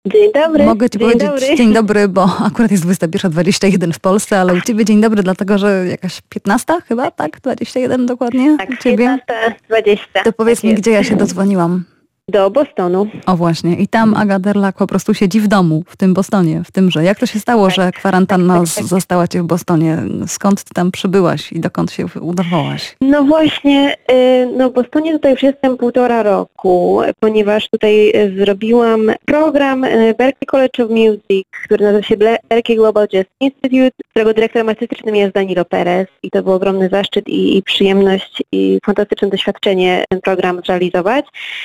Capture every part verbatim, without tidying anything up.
Dzień dobry. Mogę Ci dzień powiedzieć dobry. dzień dobry, bo akurat jest dwudziesta pierwsza dwadzieścia jeden w Polsce, ale u Ciebie dzień dobry, dlatego że jakaś piętnasta chyba, tak? dwadzieścia jeden dokładnie? Tak, u Ciebie? piętnasta dwadzieścia. To powiedz tak mi, jest. gdzie ja się dodzwoniłam. Do Bostonu. O właśnie. I tam Aga Derlak po prostu siedzi w domu, w tym Bostonie, w tymże. Jak to się stało, Tak, że kwarantanna tak, tak, tak. zastała Cię w Bostonie? Skąd Ty tam przybyłaś i dokąd się udawałaś? No właśnie, y, no w Bostonie tutaj już jestem półtora roku, ponieważ tutaj y, zrobiłam program y, Berklee College of Music, który nazywa się Berklee Global Jazz Institute, którego dyrektorem artystycznym jest Danilo Perez i to był ogromny zaszczyt i, i przyjemność i fantastyczne doświadczenie ten program zrealizować.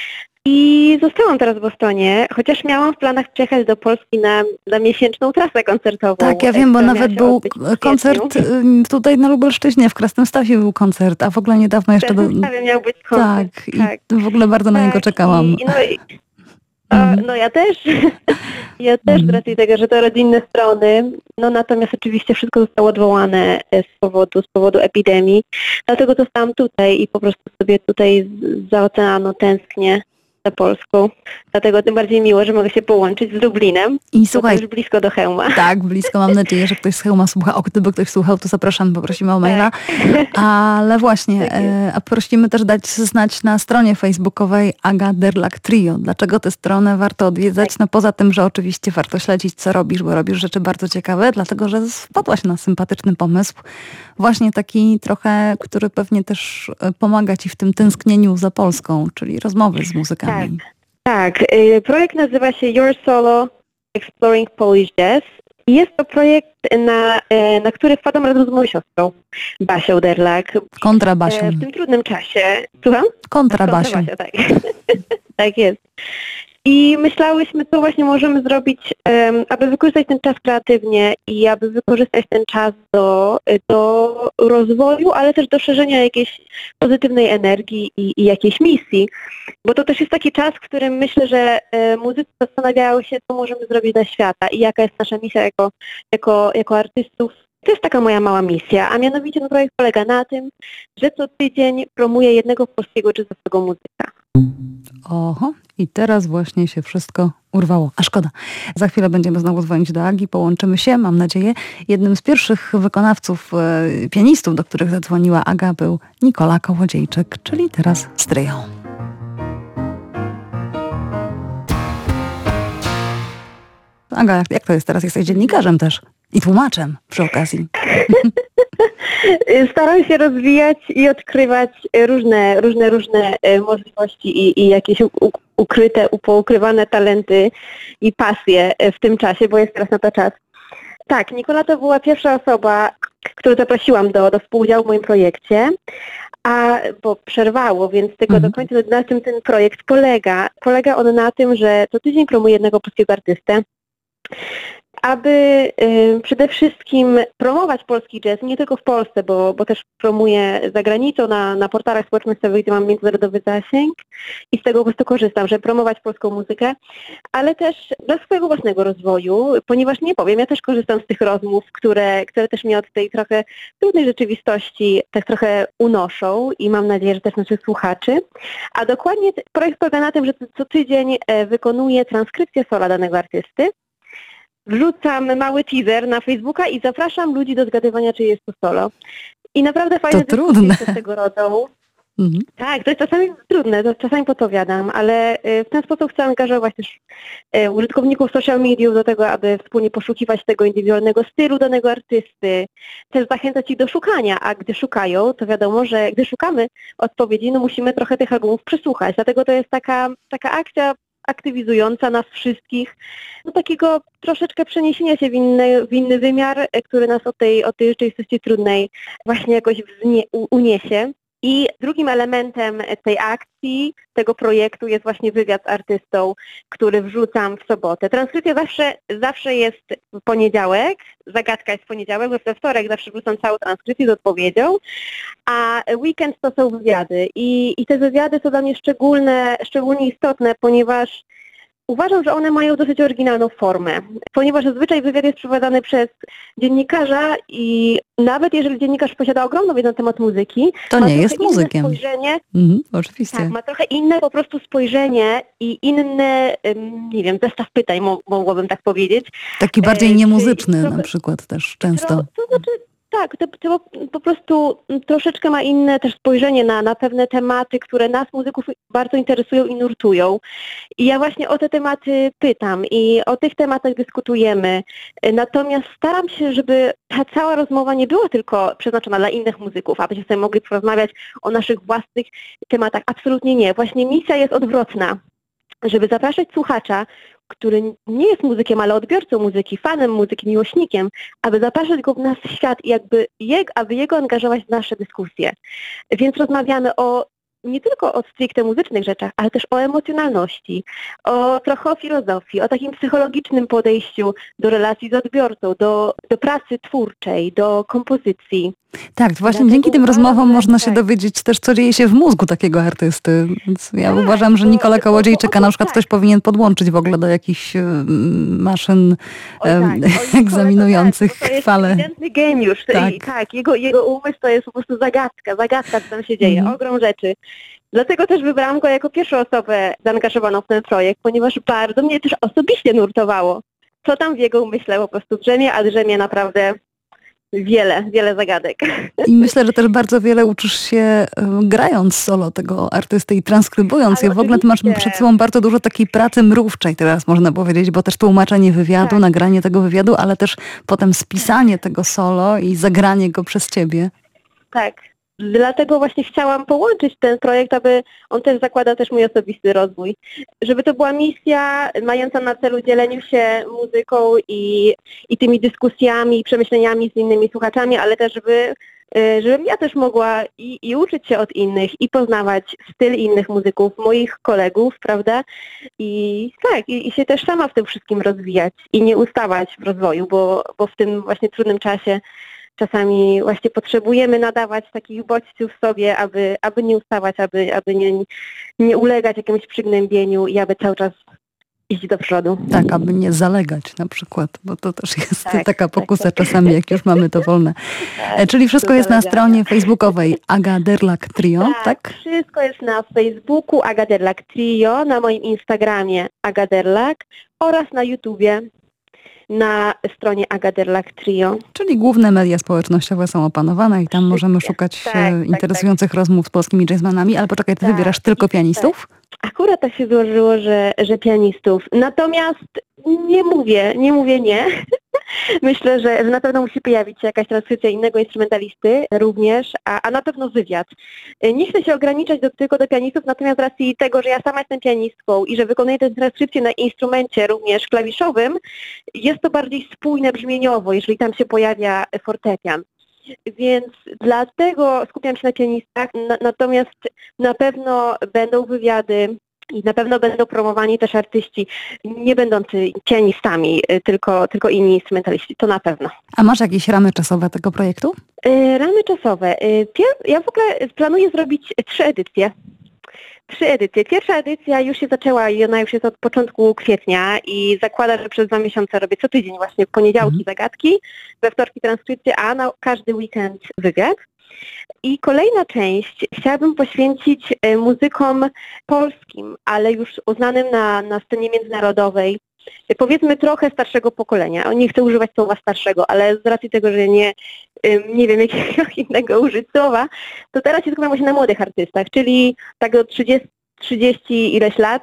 I zostałam teraz w Bostonie, chociaż miałam w planach przyjechać do Polski na, na miesięczną trasę koncertową. Tak, ja wiem, bo która nawet miała się był odbyć w koncert kwietniu. y, tutaj na Lubelszczyźnie, w Krasnymstawie był koncert, a w ogóle niedawno jeszcze... W Krakowie miał być koncert. Tak, i tak. w ogóle bardzo na tak, niego czekałam. I, no, i, a, no ja też, ja też z racji tego, że to rodzinne strony, no natomiast oczywiście wszystko zostało odwołane z powodu, z powodu epidemii, dlatego zostałam tutaj i po prostu sobie tutaj z- za oceanu tęsknię za Polską, dlatego tym bardziej miło, że mogę się połączyć z Lublinem, I bo słuchaj, to już blisko do Chełma. tak, blisko, mam nadzieję, że ktoś z Chełma słucha. O, gdyby ktoś słuchał, to zapraszam, poprosimy o maila. Ale właśnie, Tak jest. e, a prosimy też dać znać na stronie facebookowej Aga Derlak Trio. Dlaczego tę stronę warto odwiedzać? No poza tym, że oczywiście warto śledzić, co robisz, bo robisz rzeczy bardzo ciekawe, dlatego, że wpadłaś na sympatyczny pomysł. Właśnie taki trochę, który pewnie też e, pomaga Ci w tym tęsknieniu za Polską, czyli rozmowy z muzykami. Tak, y, projekt nazywa się Your Solo Exploring Polish Jazz i jest to projekt, na, y, na który wpadłam razem z moją siostrą, Basią Derlak, Kontra Basią. e, w tym trudnym czasie. Słucham? Kontra Basią. Basia, tak. tak jest. I myślałyśmy, co właśnie możemy zrobić, em, aby wykorzystać ten czas kreatywnie i aby wykorzystać ten czas do, do rozwoju, ale też do szerzenia jakiejś pozytywnej energii i, i jakiejś misji. Bo to też jest taki czas, w którym myślę, że e, muzycy zastanawiają się, co możemy zrobić dla świata i jaka jest nasza misja jako, jako, jako artystów. To jest taka moja mała misja, a mianowicie ten projekt polega na tym, że co tydzień promuję jednego polskiego jazzowego muzyka. Oho, i teraz właśnie się wszystko urwało. A szkoda. Za chwilę będziemy znowu dzwonić do Agi, połączymy się, mam nadzieję. Jednym z pierwszych wykonawców, e, pianistów, do których zadzwoniła Aga, był Nikola Kołodziejczyk, czyli teraz z tryją. Aga, jak, jak to jest teraz? Jesteś dziennikarzem też i tłumaczem przy okazji. Staram się rozwijać i odkrywać różne, różne, różne e, możliwości i, i jakieś u, u, ukryte, poukrywane talenty i pasje e, w tym czasie, bo jest teraz na to czas. Tak, Nikola to była pierwsza osoba, k- którą zaprosiłam do, do współudziału w moim projekcie, a bo przerwało, więc tylko Mhm. do końca na czym ten projekt polega. Polega on na tym, że co tydzień promuję jednego polskiego artystę, aby y, przede wszystkim promować polski jazz, nie tylko w Polsce, bo, bo też promuję za granicą na, na portalach społecznościowych, gdzie mam międzynarodowy zasięg i z tego po prostu korzystam, żeby promować polską muzykę, ale też dla swojego własnego rozwoju, ponieważ nie powiem, ja też korzystam z tych rozmów, które, które też mnie od tej trochę trudnej rzeczywistości tak trochę unoszą i mam nadzieję, że też naszych słuchaczy. A dokładnie t- projekt polega na tym, że co tydzień e, wykonuję transkrypcję sola danego artysty. Wrzucam mały teaser na Facebooka i zapraszam ludzi do zgadywania, czy jest to solo. I naprawdę fajne To dyskusje trudne. się z tego rodzą. Mhm. Tak, to jest czasami trudne, to czasami podpowiadam, ale y, w ten sposób chcę angażować też y, użytkowników social mediów do tego, aby wspólnie poszukiwać tego indywidualnego stylu danego artysty, też zachęcać ich do szukania, a gdy szukają, to wiadomo, że gdy szukamy odpowiedzi, no musimy trochę tych albumów przesłuchać, dlatego to jest taka, taka akcja aktywizująca nas wszystkich, do takiego troszeczkę przeniesienia się w inny, w inny wymiar, e, który nas od tej, od tej rzeczywistości trudnej właśnie jakoś wznie, u, uniesie. I drugim elementem tej akcji, tego projektu jest właśnie wywiad z artystą, który wrzucam w sobotę. Transkrypcja zawsze, zawsze jest w poniedziałek, zagadka jest w poniedziałek, bo we wtorek zawsze wrzucam całą transkrypcję z odpowiedzią, a weekend to są wywiady. I, i te wywiady są dla mnie szczególne, szczególnie istotne, ponieważ Uważam, że one mają dosyć oryginalną formę, ponieważ zazwyczaj wywiad jest przeprowadzany przez dziennikarza i nawet jeżeli dziennikarz posiada ogromną wiedzę na temat muzyki, to nie jest muzykiem. Spojrzenie, mhm, oczywiście. Tak, ma trochę inne po prostu spojrzenie i inny, nie wiem, zestaw pytań, mogłabym tak powiedzieć. Taki bardziej niemuzyczny trochę, na przykład też często. To, to znaczy, tak, to, to po prostu troszeczkę ma inne też spojrzenie na, na pewne tematy, które nas, muzyków, bardzo interesują i nurtują. I ja właśnie o te tematy pytam i o tych tematach dyskutujemy. Natomiast staram się, żeby ta cała rozmowa nie była tylko przeznaczona dla innych muzyków, abyśmy sobie mogli porozmawiać o naszych własnych tematach. Absolutnie nie. Właśnie misja jest odwrotna, żeby zapraszać słuchacza, który nie jest muzykiem, ale odbiorcą muzyki, fanem muzyki, miłośnikiem, aby zapraszać go w nasz świat i jakby je, aby jego angażować w nasze dyskusje. Więc rozmawiamy o nie tylko o stricte muzycznych rzeczach, ale też o emocjonalności, o trochę o filozofii, o takim psychologicznym podejściu do relacji z odbiorcą, do, do pracy twórczej, do kompozycji. Tak, właśnie Dlatego dzięki tym rozmowom można się dowiedzieć też, co dzieje się w mózgu takiego artysty. Więc ja tak, uważam, że Nikola Kołodziejczyka na przykład tak. ktoś powinien podłączyć w ogóle do jakichś maszyn o, tak. o, egzaminujących tak, to fale. jest ewidentny geniusz. Tak, I, tak jego, jego umysł to jest po prostu zagadka, zagadka, co tam się dzieje, mm. ogrom rzeczy. Dlatego też wybrałam go jako pierwszą osobę zaangażowaną w ten projekt, ponieważ bardzo mnie też osobiście nurtowało, co tam w jego umyśle po prostu drzemie, a drzemie naprawdę wiele, wiele zagadek. I myślę, że też bardzo wiele uczysz się grając solo tego artysty i transkrybując je. W ogóle ty masz przed sobą bardzo dużo takiej pracy mrówczej teraz można powiedzieć, bo też tłumaczenie wywiadu, tak. nagranie tego wywiadu, ale też potem spisanie tego solo i zagranie go przez ciebie. Tak. Dlatego właśnie chciałam połączyć ten projekt, aby on też zakłada też mój osobisty rozwój. Żeby to była misja mająca na celu dzieleniu się muzyką i, i tymi dyskusjami, przemyśleniami z innymi słuchaczami, ale też żeby, żebym ja też mogła i, i uczyć się od innych i poznawać styl innych muzyków, moich kolegów, prawda? I tak, i, i się też sama w tym wszystkim rozwijać i nie ustawać w rozwoju, bo, bo w tym właśnie trudnym czasie czasami właśnie potrzebujemy nadawać takich bodźców sobie, aby, aby nie ustawać, aby, aby nie, nie ulegać jakiemuś przygnębieniu i aby cały czas iść do przodu. Tak, aby nie zalegać na przykład, bo to też jest tak, taka pokusa tak, tak. czasami, jak już mamy to wolne. Tak, czyli wszystko jest na stronie facebookowej Aga Derlak Trio, tak, tak? Wszystko jest na Facebooku Aga Derlak Trio, na moim Instagramie Aga Derlak oraz na YouTubie na stronie Aga Derlak Trio. Czyli główne media społecznościowe są opanowane i tam Wszystkie. możemy szukać tak, tak, interesujących tak. rozmów z polskimi jazzmanami, ale poczekaj, ty tak. wybierasz tylko pianistów? Tak. Akurat tak się złożyło, że, że pianistów. Natomiast nie mówię, nie mówię nie. Myślę, że na pewno musi pojawić się jakaś transkrypcja innego instrumentalisty również, a, a na pewno wywiad. Nie chcę się ograniczać do, tylko do pianistów, natomiast z racji tego, że ja sama jestem pianistką i że wykonuję tę transkrypcję na instrumencie również klawiszowym, jest to bardziej spójne brzmieniowo, jeżeli tam się pojawia fortepian. Więc dlatego skupiam się na pianistach, na, natomiast na pewno będą wywiady i na pewno będą promowani też artyści nie będący pianistami, tylko, tylko inni instrumentaliści, to na pewno. A masz jakieś ramy czasowe tego projektu? Yy, ramy czasowe. Yy, pier- ja w ogóle planuję zrobić trzy edycje. Trzy edycje. Pierwsza edycja już się zaczęła i ona już jest od początku kwietnia i zakłada, że przez dwa miesiące robię co tydzień właśnie w poniedziałki mm. zagadki, we wtorki transkrypcje, a na każdy weekend wywiad. I kolejna część chciałabym poświęcić muzykom polskim, ale już uznanym na, na scenie międzynarodowej, powiedzmy trochę starszego pokolenia. Nie chcę używać słowa starszego, ale z racji tego, że nie, nie wiem jakiego innego użyć słowa, to teraz się skupiam właśnie na młodych artystach, czyli tak do trzydziestu, trzydziestu ileś lat.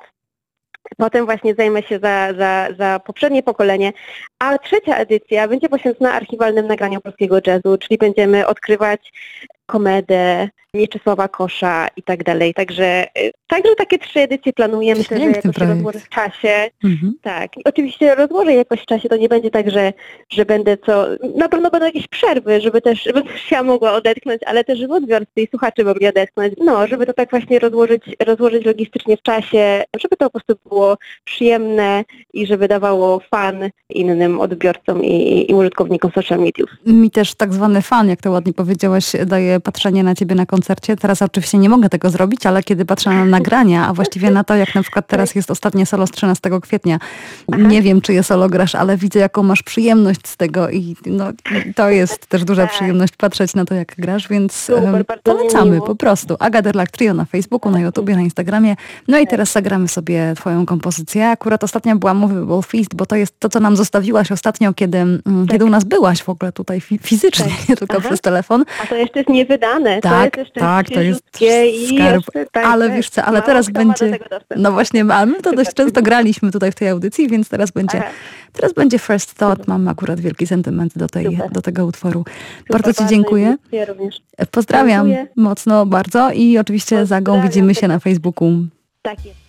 Potem właśnie zajmę się za, za, za poprzednie pokolenie, a trzecia edycja będzie poświęcona archiwalnym nagraniom polskiego jazzu, czyli będziemy odkrywać Komedę, Mieczysława Kosza i tak dalej. Także, także takie trzy edycje planuję. Myślę, że jakoś się rozłożę w czasie. Mhm. Tak. I oczywiście rozłożę jakoś w czasie. To nie będzie tak, że, że będę co... Na pewno będą jakieś przerwy, żeby też, żeby też ja mogła odetchnąć, ale też żeby odbiorcy i słuchacze mogli odetchnąć. No, żeby to tak właśnie rozłożyć, rozłożyć logistycznie w czasie, żeby to po prostu było przyjemne i żeby dawało fan innym odbiorcom i, i użytkownikom social mediów. Mi też tak zwany fan, jak to ładnie powiedziałaś, daje takie patrzenie na ciebie na koncercie. Teraz oczywiście nie mogę tego zrobić, ale kiedy patrzę na nagrania, a właściwie na to, jak na przykład teraz jest ostatnie solo z trzynastego kwietnia. Aha. Nie wiem, czy je solo grasz, ale widzę, jaką masz przyjemność z tego i no, to jest też duża tak. przyjemność patrzeć na to, jak grasz, więc Super, polecamy po prostu. Aga Derlak Trio na Facebooku, na YouTubie, na Instagramie. No i teraz zagramy sobie twoją kompozycję. Akurat ostatnia była Movable Feast, bo to jest to, co nam zostawiłaś ostatnio, kiedy, tak. kiedy u nas byłaś w ogóle tutaj fizycznie, tak. nie tylko Aha. przez telefon. A to jeszcze jest niewydane. Tak, to jest jeszcze tak, to jest skarb. Jeszcze, tak, ale tak, wiesz co, ale teraz będzie... No właśnie, ale my to dość często graliśmy tutaj w tej audycji, więc teraz będzie, teraz będzie First Thought. Mam akurat wielki sentyment do, tej, do tego utworu. Super, bardzo ci dziękuję. Ja również. Pozdrawiam dziękuję. Mocno bardzo i oczywiście z Agą widzimy się na Facebooku. Tak jest.